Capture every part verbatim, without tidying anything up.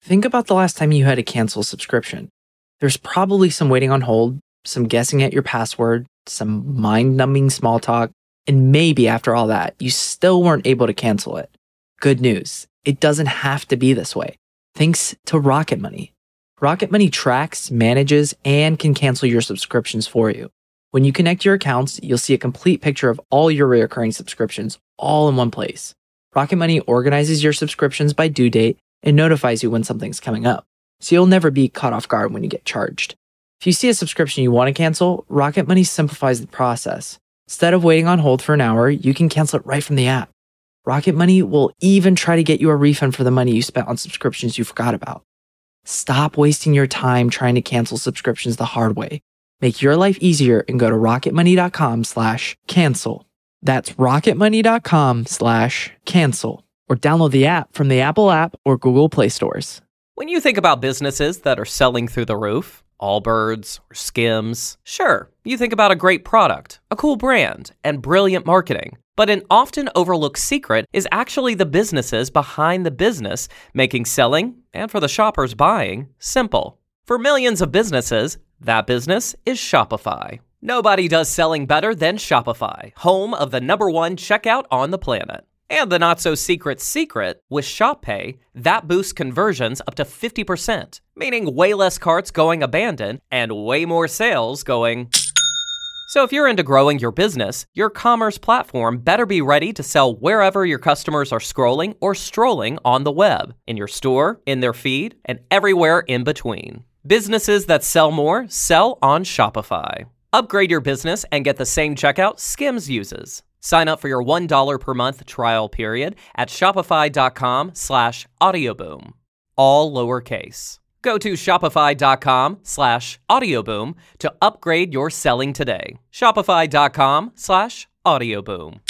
think about the last time you had to cancel a subscription. There's probably some waiting on hold, some guessing at your password, some mind-numbing small talk, and maybe after all that, you still weren't able to cancel it. Good news, it doesn't have to be this way. Thanks to Rocket Money. Rocket Money tracks, manages, and can cancel your subscriptions for you. When you connect your accounts, you'll see a complete picture of all your recurring subscriptions all in one place. Rocket Money organizes your subscriptions by due date and notifies you when something's coming up, so you'll never be caught off guard when you get charged. If you see a subscription you want to cancel, Rocket Money simplifies the process. Instead of waiting on hold for an hour, you can cancel it right from the app. Rocket Money will even try to get you a refund for the money you spent on subscriptions you forgot about. Stop wasting your time trying to cancel subscriptions the hard way. Make your life easier and go to rocketmoney.com slash cancel. That's rocketmoney.com slash cancel. Or download the app from the Apple app or Google Play stores. When you think about businesses that are selling through the roof, Allbirds or Skims, sure, you think about a great product, a cool brand, and brilliant marketing. But an often overlooked secret is actually the businesses behind the business, making selling, and for the shoppers buying, simple. For millions of businesses, that business is Shopify. Nobody does selling better than Shopify, home of the number one checkout on the planet. And the not-so-secret secret, with Shop Pay, that boosts conversions up to fifty percent, meaning way less carts going abandoned and way more sales going... So if you're into growing your business, your commerce platform better be ready to sell wherever your customers are scrolling or strolling on the web, in your store, in their feed, and everywhere in between. Businesses that sell more sell on Shopify. Upgrade your business and get the same checkout Skims uses. Sign up for your one dollar per month trial period at shopify.com slash audioboom. All lowercase. Go to shopify.com slash audioboom to upgrade your selling today. Shopify.com slash audioboom.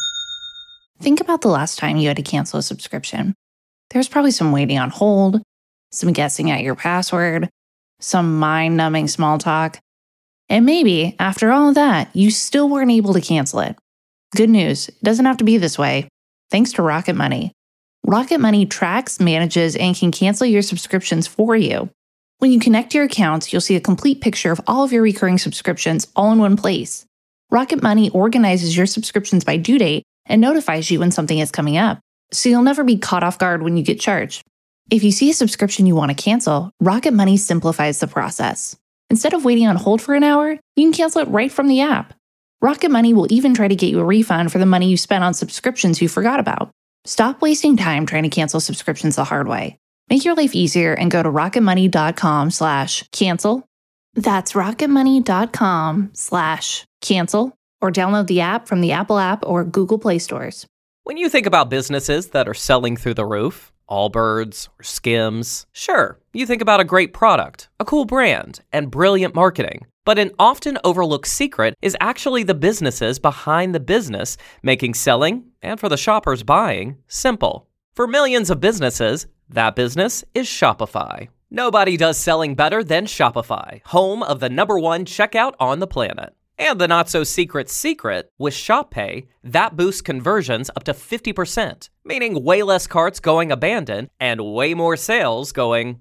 Think about the last time you had to cancel a subscription. There's probably some waiting on hold, some guessing at your password, some mind-numbing small talk. And maybe, after all of that, you still weren't able to cancel it. Good news, it doesn't have to be this way. Thanks to Rocket Money. Rocket Money tracks, manages, and can cancel your subscriptions for you. When you connect your accounts, you'll see a complete picture of all of your recurring subscriptions all in one place. Rocket Money organizes your subscriptions by due date and notifies you when something is coming up, so you'll never be caught off guard when you get charged. If you see a subscription you want to cancel, Rocket Money simplifies the process. Instead of waiting on hold for an hour, you can cancel it right from the app. Rocket Money will even try to get you a refund for the money you spent on subscriptions you forgot about. Stop wasting time trying to cancel subscriptions the hard way. Make your life easier and go to rocketmoney.com slash cancel. That's rocketmoney.com slash cancel or download the app from the Apple app or Google Play stores. When you think about businesses that are selling through the roof, Allbirds or Skims, sure, you think about a great product, a cool brand, and brilliant marketing. But an often overlooked secret is actually the businesses behind the business, making selling, and for the shoppers buying, simple. For millions of businesses, that business is Shopify. Nobody does selling better than Shopify, home of the number one checkout on the planet. And the not-so-secret secret, with Shop Pay, that boosts conversions up to fifty percent, meaning way less carts going abandoned and way more sales going...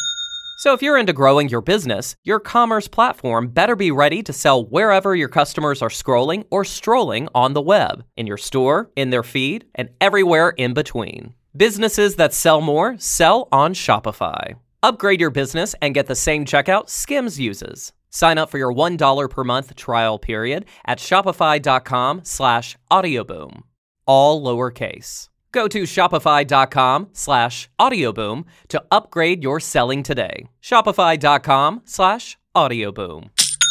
So if you're into growing your business, your commerce platform better be ready to sell wherever your customers are scrolling or strolling on the web, in your store, in their feed, and everywhere in between. Businesses that sell more sell on Shopify. Upgrade your business and get the same checkout Skims uses. Sign up for your one dollar per month trial period at shopify.com slash audioboom. All lowercase. Go to shopify.com slash audioboom to upgrade your selling today. Shopify.com slash audioboom.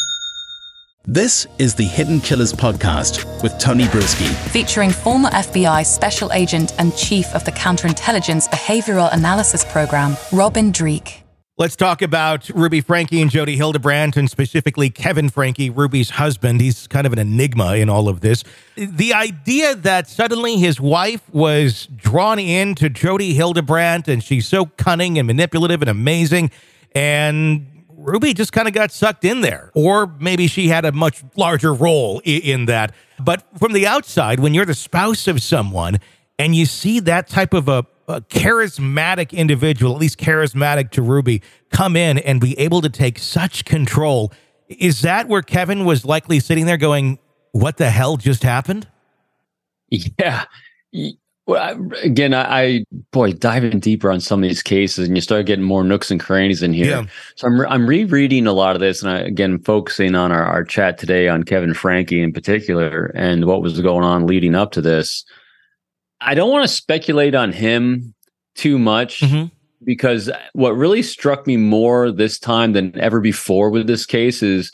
This is the Hidden Killers podcast with Tony Brueski. Featuring former F B I Special Agent and Chief of the Counterintelligence Behavioral Analysis Program, Robin Dreeke. Let's talk about Ruby Franke and Jodi Hildebrandt, and specifically Kevin Franke, Ruby's husband. He's kind of an enigma in all of this. The idea that suddenly his wife was drawn into Jodi Hildebrandt, and she's so cunning and manipulative and amazing, and Ruby just kind of got sucked in there. Or maybe she had a much larger role in, in that. But from the outside, when you're the spouse of someone and you see that type of a a charismatic individual, at least charismatic to Ruby, come in and be able to take such control. Is that where Kevin was likely sitting there going, what the hell just happened? Yeah. Well, I, again, I, I boy, diving deeper on some of these cases, and you start getting more nooks and crannies in here. Yeah. So I'm I'm rereading a lot of this, and I, again, focusing on our, our chat today on Kevin Franke in particular, and what was going on leading up to this. I don't want to speculate on him too much, mm-hmm. because what really struck me more this time than ever before with this case is,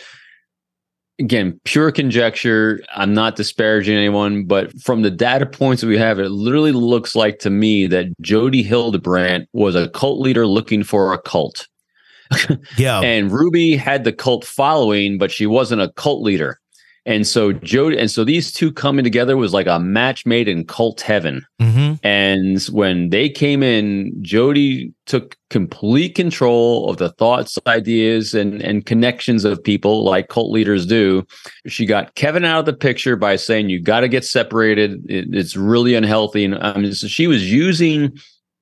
again, pure conjecture. I'm not disparaging anyone, but from the data points that we have, it literally looks like to me that Jodi Hildebrandt was a cult leader looking for a cult. Yeah. And Ruby had the cult following, but she wasn't a cult leader. And so Jodi, and so these two coming together was like a match made in cult heaven. Mm-hmm. And when they came in, Jodi took complete control of the thoughts, ideas, and, and connections of people like cult leaders do. She got Kevin out of the picture by saying, you got to get separated. It, it's really unhealthy. And I mean, so she was using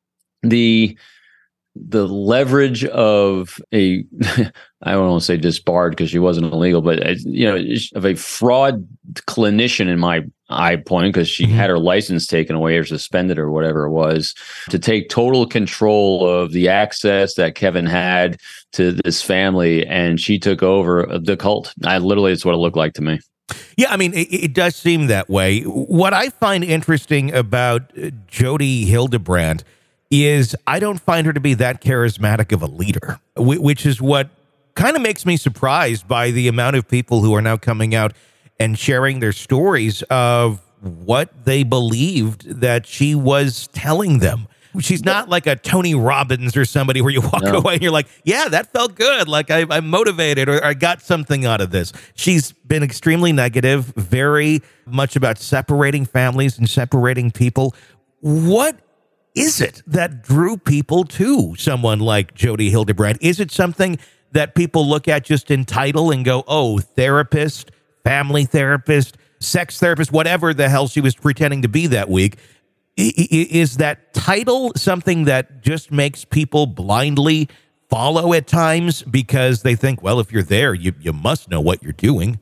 the the leverage of a, I don't want to say disbarred because she wasn't illegal, but, you know, of a fraud clinician in my eye point, because she mm-hmm. had her license taken away or suspended or whatever it was, to take total control of the access that Kevin had to this family. And she took over the cult. I literally, it's what it looked like to me. Yeah, I mean, it, it does seem that way. What I find interesting about Jodi Hildebrandt is I don't find her to be that charismatic of a leader, which is what kind of makes me surprised by the amount of people who are now coming out and sharing their stories of what they believed that she was telling them. She's not like a Tony Robbins or somebody where you walk no. away and you're like, yeah, that felt good. Like I, I'm motivated, or I got something out of this. She's been extremely negative, very much about separating families and separating people. What is it that drew people to someone like Jodi Hildebrandt? Is it something that people look at just in title and go, oh, therapist, family therapist, sex therapist, whatever the hell she was pretending to be that week? Is that title something that just makes people blindly follow at times because they think, well, if you're there, you, you must know what you're doing?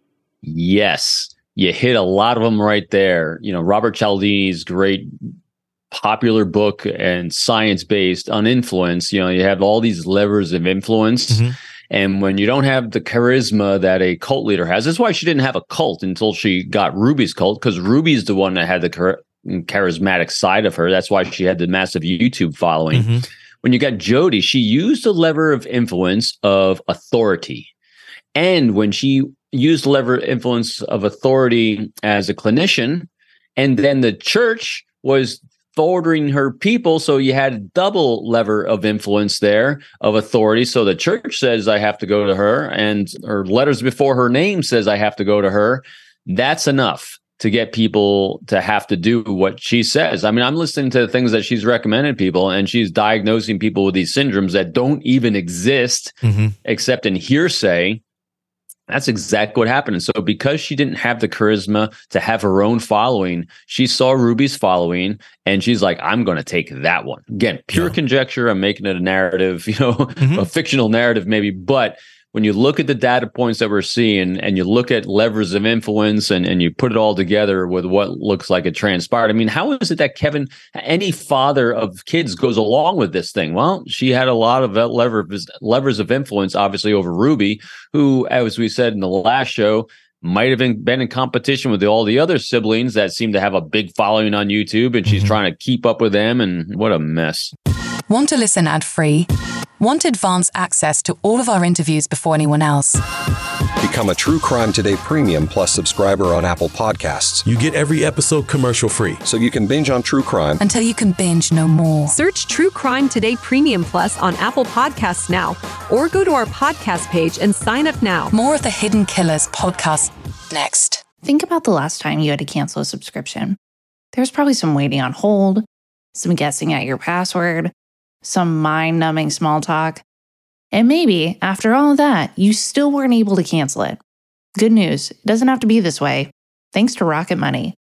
Yes. You hit a lot of them right there. You know, Robert Cialdini's great popular book and science-based on influence. You know, you have all these levers of influence. Mm-hmm. And when you don't have the charisma that a cult leader has, that's why she didn't have a cult until she got Ruby's cult, because Ruby's the one that had the char- charismatic side of her. That's why she had the massive YouTube following. Mm-hmm. When you got Jodi, she used the lever of influence of authority. And when she used the lever of influence of authority as a clinician, and then the church was ordering her people, so you had a double lever of influence there of authority. So the church says I have to go to her, and her letters before her name says I have to go to her. That's enough to get people to have to do what she says. I mean, I'm listening to the things that she's recommended people, and she's diagnosing people with these syndromes that don't even exist mm-hmm. except in hearsay. That's exactly what happened. And so because she didn't have the charisma to have her own following, she saw Ruby's following, and she's like, I'm going to take that one. Again, pure yeah. conjecture. I'm making it a narrative, you know, mm-hmm. a fictional narrative maybe. But when you look at the data points that we're seeing, and you look at levers of influence, and, and you put it all together with what looks like it transpired, I mean, how is it that Kevin, any father of kids, goes along with this thing? Well, she had a lot of levers, levers of influence, obviously, over Ruby, who, as we said in the last show, might have been, been in competition with the, all the other siblings that seem to have a big following on YouTube, and she's mm-hmm. trying to keep up with them, and what a mess. Want to listen ad-free? Want advanced access to all of our interviews before anyone else? Become a True Crime Today Premium Plus subscriber on Apple Podcasts. You get every episode commercial-free, so you can binge on true crime until you can binge no more. Search True Crime Today Premium Plus on Apple Podcasts now, or go to our podcast page and sign up now. More of the Hidden Killers podcast next. Think about the last time you had to cancel a subscription. There's probably some waiting on hold, some guessing at your password, some mind-numbing small talk. And maybe, after all of that, you still weren't able to cancel it. Good news, it doesn't have to be this way. Thanks to Rocket Money.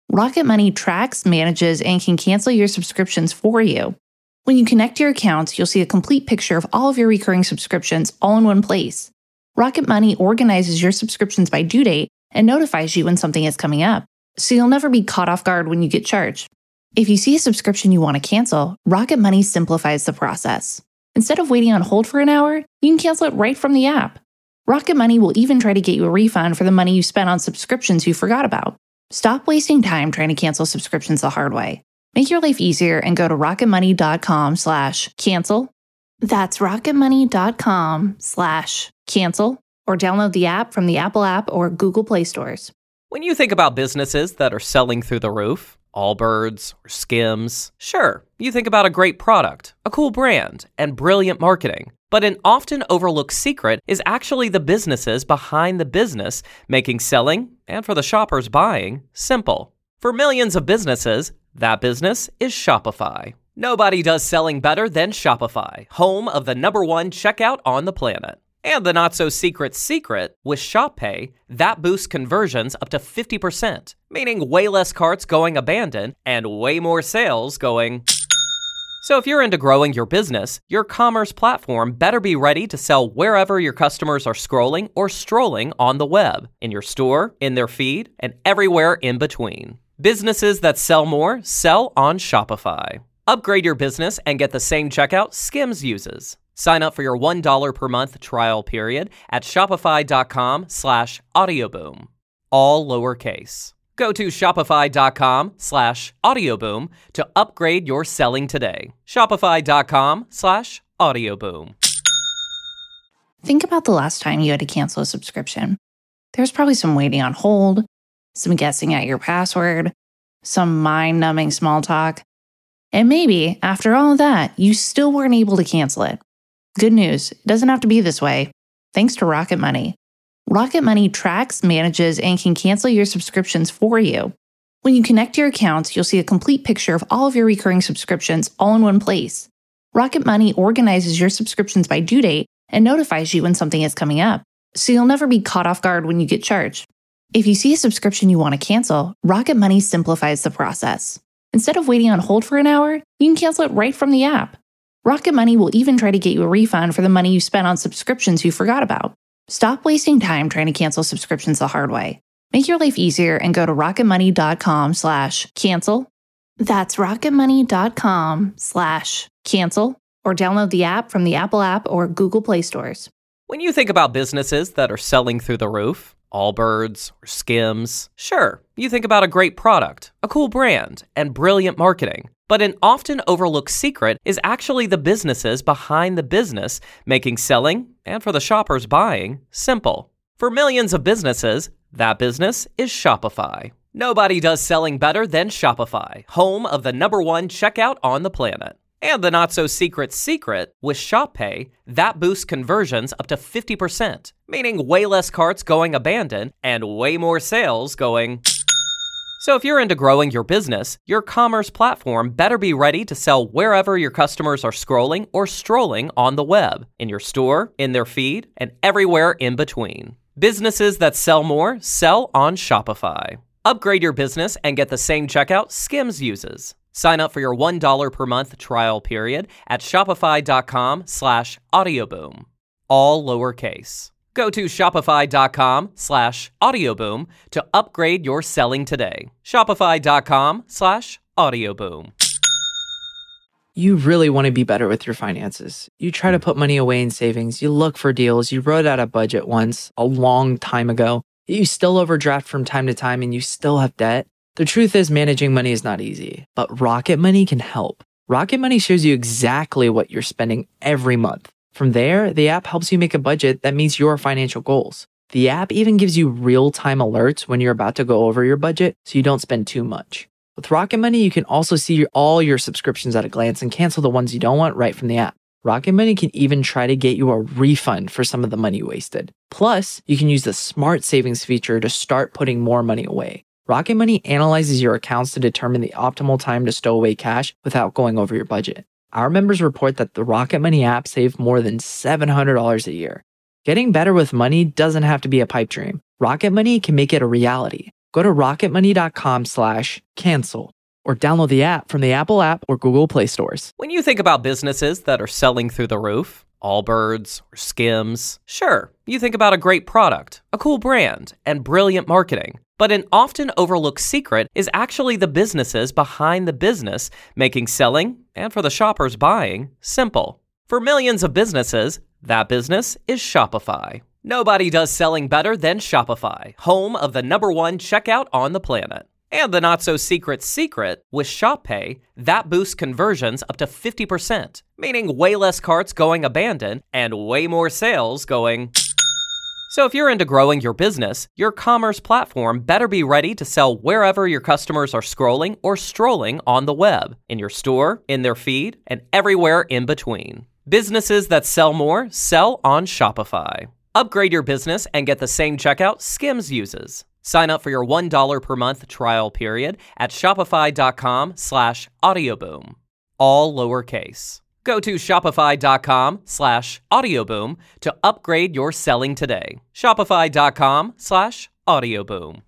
Rocket Money tracks, manages, and can cancel your subscriptions for you. When you connect your accounts, you'll see a complete picture of all of your recurring subscriptions all in one place. Rocket Money organizes your subscriptions by due date and notifies you when something is coming up, so you'll never be caught off guard when you get charged. If you see a subscription you want to cancel, Rocket Money simplifies the process. Instead of waiting on hold for an hour, you can cancel it right from the app. Rocket Money will even try to get you a refund for the money you spent on subscriptions you forgot about. Stop wasting time trying to cancel subscriptions the hard way. Make your life easier and go to rocketmoney.com slash cancel. That's rocketmoney.com slash cancel, or download the app from the Apple App or Google Play stores. When you think about businesses that are selling through the roof, Allbirds or Skims, sure, you think about a great product, a cool brand, and brilliant marketing. But an often overlooked secret is actually the businesses behind the business, making selling, and for the shoppers buying, simple. For millions of businesses, that business is Shopify. Nobody does selling better than Shopify, home of the number one checkout on the planet. And the not-so-secret secret, with Shop Pay, that boosts conversions up to fifty percent, meaning way less carts going abandoned and way more sales going... So if you're into growing your business, your commerce platform better be ready to sell wherever your customers are scrolling or strolling on the web, in your store, in their feed, and everywhere in between. Businesses that sell more sell on Shopify. Upgrade your business and get the same checkout Skims uses. Sign up for your one dollar per month trial period at shopify.com slash audioboom. All lowercase. Go to shopify.com slash audioboom to upgrade your selling today. Shopify.com slash audioboom. Think about the last time you had to cancel a subscription. There's probably some waiting on hold, some guessing at your password, some mind-numbing small talk, and maybe, after all of that, you still weren't able to cancel it. Good news, it doesn't have to be this way, thanks to Rocket Money. Rocket Money tracks, manages, and can cancel your subscriptions for you. When you connect your accounts, you'll see a complete picture of all of your recurring subscriptions all in one place. Rocket Money organizes your subscriptions by due date and notifies you when something is coming up, so you'll never be caught off guard when you get charged. If you see a subscription you want to cancel, Rocket Money simplifies the process. Instead of waiting on hold for an hour, you can cancel it right from the app. Rocket Money will even try to get you a refund for the money you spent on subscriptions you forgot about. Stop wasting time trying to cancel subscriptions the hard way. Make your life easier and go to rocketmoney.com slash cancel. That's rocketmoney.com slash cancel, or download the app from the Apple App or Google Play stores. When you think about businesses that are selling through the roof, Allbirds or Skims, sure, you think about a great product, a cool brand, and brilliant marketing. But an often overlooked secret is actually the businesses behind the business, making selling, and for the shoppers buying, simple. For millions of businesses, that business is Shopify. Nobody does selling better than Shopify, home of the number one checkout on the planet. And the not-so-secret secret, with Shop Pay, that boosts conversions up to fifty percent, meaning way less carts going abandoned and way more sales going... So if you're into growing your business, your commerce platform better be ready to sell wherever your customers are scrolling or strolling on the web, in your store, in their feed, and everywhere in between. Businesses that sell more sell on Shopify. Upgrade your business and get the same checkout Skims uses. Sign up for your one dollar per month trial period at shopify.com slash audioboom. All lowercase. Go to shopify.com slash audioboom to upgrade your selling today. Shopify.com slash audioboom. You really want to be better with your finances. You try to put money away in savings. You look for deals. You wrote out a budget once a long time ago. You still overdraft from time to time and you still have debt. The truth is, managing money is not easy, but Rocket Money can help. Rocket Money shows you exactly what you're spending every month. From there, the app helps you make a budget that meets your financial goals. The app even gives you real-time alerts when you're about to go over your budget so you don't spend too much. With Rocket Money, you can also see all your subscriptions at a glance and cancel the ones you don't want right from the app. Rocket Money can even try to get you a refund for some of the money wasted. Plus, you can use the Smart Savings feature to start putting more money away. Rocket Money analyzes your accounts to determine the optimal time to stow away cash without going over your budget. Our members report that the Rocket Money app saved more than seven hundred dollars a year. Getting better with money doesn't have to be a pipe dream. Rocket Money can make it a reality. Go to rocketmoney.com slash cancel or download the app from the Apple app or Google Play stores. When you think about businesses that are selling through the roof, Allbirds or Skims, sure, you think about a great product, a cool brand, and brilliant marketing. But an often overlooked secret is actually the businesses behind the business, making selling, and for the shoppers buying, simple. For millions of businesses, that business is Shopify. Nobody does selling better than Shopify, home of the number one checkout on the planet. And the not-so-secret secret, with Shop Pay, that boosts conversions up to fifty percent, meaning way less carts going abandoned and way more sales going... So if you're into growing your business, your commerce platform better be ready to sell wherever your customers are scrolling or strolling on the web, in your store, in their feed, and everywhere in between. Businesses that sell more sell on Shopify. Upgrade your business and get the same checkout Skims uses. Sign up for your one dollar per month trial period at shopify.com slash audioboom. All lowercase. Go to shopify.com slash audioboom to upgrade your selling today. Shopify.com slash audioboom.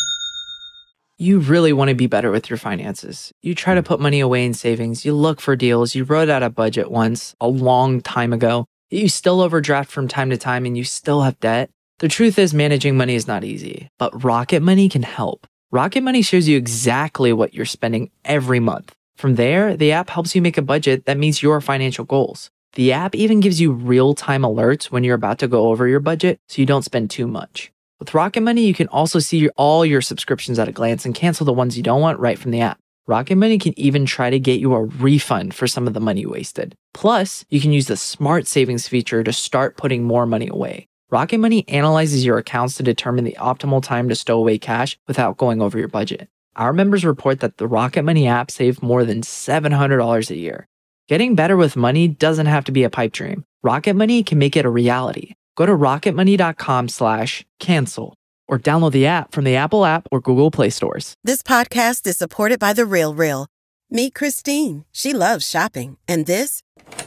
You really want to be better with your finances. You try to put money away in savings. You look for deals. You wrote out a budget once a long time ago. You still overdraft from time to time and you still have debt. The truth is, managing money is not easy, but Rocket Money can help. Rocket Money shows you exactly what you're spending every month. From there, the app helps you make a budget that meets your financial goals. The app even gives you real-time alerts when you're about to go over your budget so you don't spend too much. With Rocket Money, you can also see your, all your subscriptions at a glance and cancel the ones you don't want right from the app. Rocket Money can even try to get you a refund for some of the money wasted. Plus, you can use the Smart Savings feature to start putting more money away. Rocket Money analyzes your accounts to determine the optimal time to stow away cash without going over your budget. Our members report that the Rocket Money app saved more than seven hundred dollars a year. Getting better with money doesn't have to be a pipe dream. Rocket Money can make it a reality. Go to rocketmoney.com slash cancel or download the app from the Apple app or Google Play stores. This podcast is supported by The Real Real. Meet Christine. She loves shopping. And this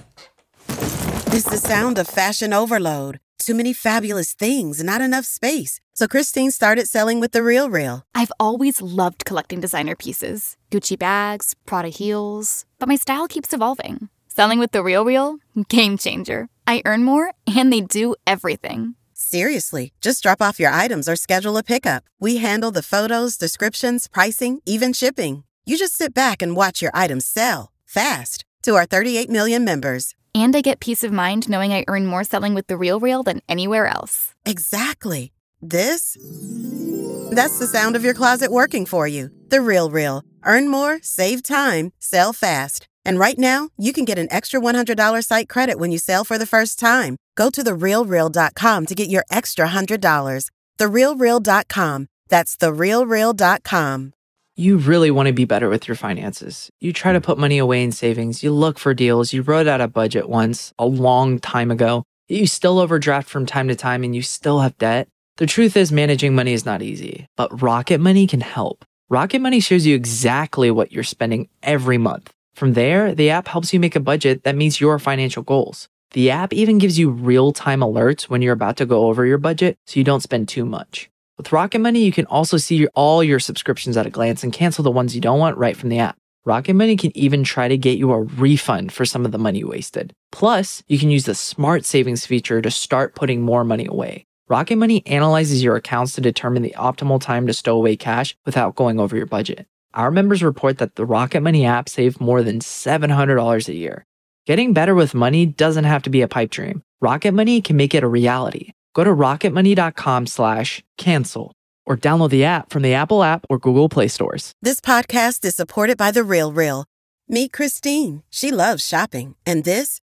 is the sound of fashion overload. Too many fabulous things, not enough space. So Christine started selling with The Real Real. I've always loved collecting designer pieces. Gucci bags, Prada heels. But my style keeps evolving. Selling with The Real Real? Game changer. I earn more, and they do everything. Seriously, just drop off your items or schedule a pickup. We handle the photos, descriptions, pricing, even shipping. You just sit back and watch your items sell fast to our thirty-eight million members. And I get peace of mind knowing I earn more selling with The Real Real than anywhere else. Exactly. This? That's the sound of your closet working for you. The Real Real. Earn more, save time, sell fast. And right now, you can get an extra one hundred dollars site credit when you sell for the first time. Go to the real real dot com to get your extra one hundred dollars. the real real dot com. That's the real real dot com. You really want to be better with your finances. You try to put money away in savings. You look for deals. You wrote out a budget once a long time ago. You still overdraft from time to time and you still have debt. The truth is, managing money is not easy, but Rocket Money can help. Rocket Money shows you exactly what you're spending every month. From there, the app helps you make a budget that meets your financial goals. The app even gives you real-time alerts when you're about to go over your budget so you don't spend too much. With Rocket Money, you can also see your, all your subscriptions at a glance and cancel the ones you don't want right from the app. Rocket Money can even try to get you a refund for some of the money wasted. Plus, you can use the Smart Savings feature to start putting more money away. Rocket Money analyzes your accounts to determine the optimal time to stow away cash without going over your budget. Our members report that the Rocket Money app saved more than seven hundred dollars a year. Getting better with money doesn't have to be a pipe dream. Rocket Money can make it a reality. Go to rocketmoney.com slash cancel or download the app from the Apple app or Google Play stores. This podcast is supported by The Real Real. Meet Christine. She loves shopping. And this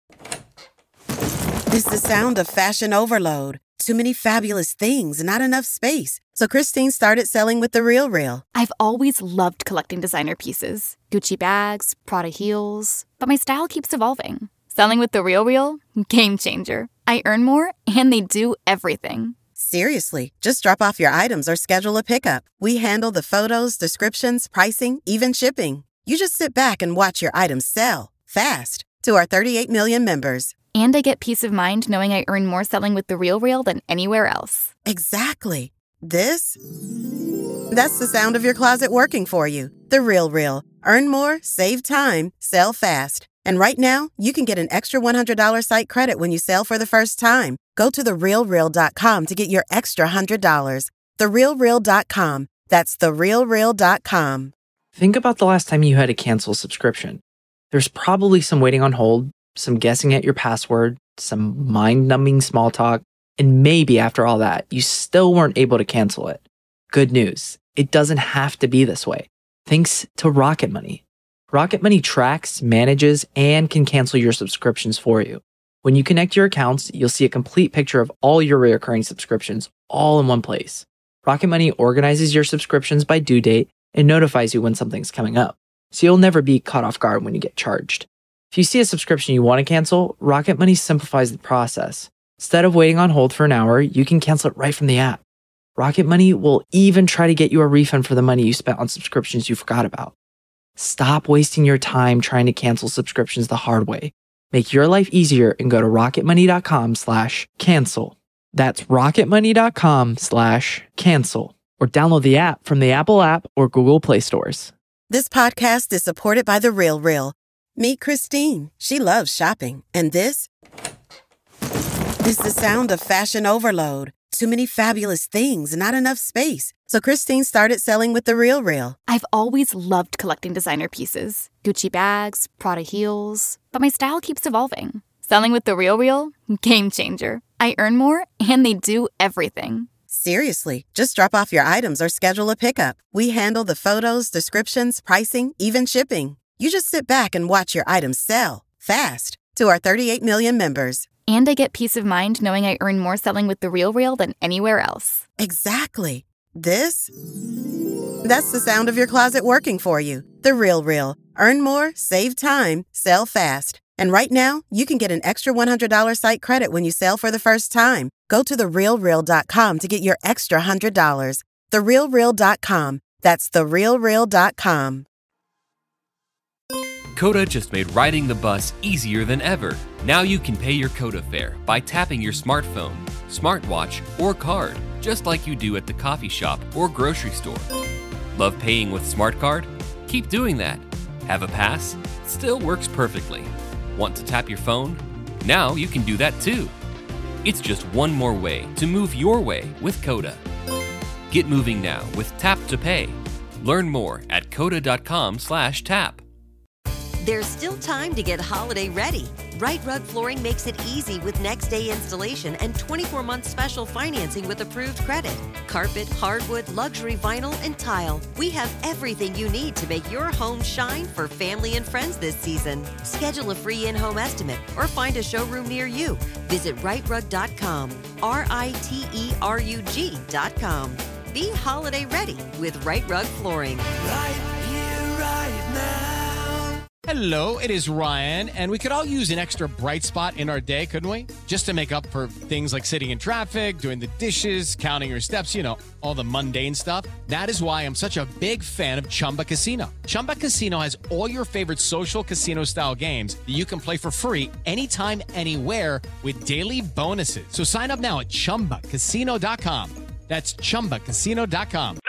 is the sound of fashion overload. Too many fabulous things, not enough space. So Christine started selling with The Real Real. I've always loved collecting designer pieces. Gucci bags, Prada heels. But my style keeps evolving. Selling with The Real Real? Game changer. I earn more, and they do everything. Seriously, just drop off your items or schedule a pickup. We handle the photos, descriptions, pricing, even shipping. You just sit back and watch your items sell fast to our thirty-eight million members. And I get peace of mind knowing I earn more selling with The Real Real than anywhere else. Exactly. This? That's the sound of your closet working for you. The Real Real. Earn more, save time, sell fast. And right now, you can get an extra one hundred dollars site credit when you sell for the first time. Go to the real real dot com to get your extra one hundred dollars. the real real dot com. That's the real real dot com. Think about the last time you had to cancel a subscription. There's probably some waiting on hold, some guessing at your password, some mind-numbing small talk, and maybe after all that, you still weren't able to cancel it. Good news. It doesn't have to be this way. Thanks to Rocket Money. Rocket Money tracks, manages, and can cancel your subscriptions for you. When you connect your accounts, you'll see a complete picture of all your recurring subscriptions all in one place. Rocket Money organizes your subscriptions by due date and notifies you when something's coming up, so you'll never be caught off guard when you get charged. If you see a subscription you want to cancel, Rocket Money simplifies the process. Instead of waiting on hold for an hour, you can cancel it right from the app. Rocket Money will even try to get you a refund for the money you spent on subscriptions you forgot about. Stop wasting your time trying to cancel subscriptions the hard way. Make your life easier and go to rocketmoney.com slash cancel. That's rocketmoney.com slash cancel. Or download the app from the Apple app or Google Play stores. This podcast is supported by The Real Real. Meet Christine. She loves shopping. And this is the sound of fashion overload. Too many fabulous things, not enough space. So Christine started selling with The Real Real. I've always loved collecting designer pieces. Gucci bags, Prada heels. But my style keeps evolving. Selling with The Real Real? Game changer. I earn more, and they do everything. Seriously, just drop off your items or schedule a pickup. We handle the photos, descriptions, pricing, even shipping. You just sit back and watch your items sell fast to our thirty-eight million members. And I get peace of mind knowing I earn more selling with The Real Real than anywhere else. Exactly. This? That's the sound of your closet working for you. The Real Real. Earn more, save time, sell fast. And right now, you can get an extra one hundred dollars site credit when you sell for the first time. Go to the real real dot com to get your extra one hundred dollars. the real real dot com. That's the real real dot com. Coda just made riding the bus easier than ever. Now you can pay your Coda fare by tapping your smartphone, smartwatch, or card, just like you do at the coffee shop or grocery store. Love paying with Smart Card? Keep doing that. Have a pass? Still works perfectly. Want to tap your phone? Now you can do that too. It's just one more way to move your way with Coda. Get moving now with Tap to Pay. Learn more at coda.com slash tap. There's still time to get holiday ready. Right Rug Flooring makes it easy with next day installation and twenty-four month special financing with approved credit. Carpet, hardwood, luxury vinyl, and tile. We have everything you need to make your home shine for family and friends this season. Schedule a free in-home estimate or find a showroom near you. Visit right rug dot com, R I T E R U G dot com. Be holiday ready with Right Rug Flooring. Right here, right now. Hello, it is Ryan, and we could all use an extra bright spot in our day, couldn't we? Just to make up for things like sitting in traffic, doing the dishes, counting your steps, you know, all the mundane stuff. That is why I'm such a big fan of Chumba Casino. Chumba Casino has all your favorite social casino-style games that you can play for free anytime, anywhere with daily bonuses. So sign up now at chumba casino dot com. That's chumba casino dot com.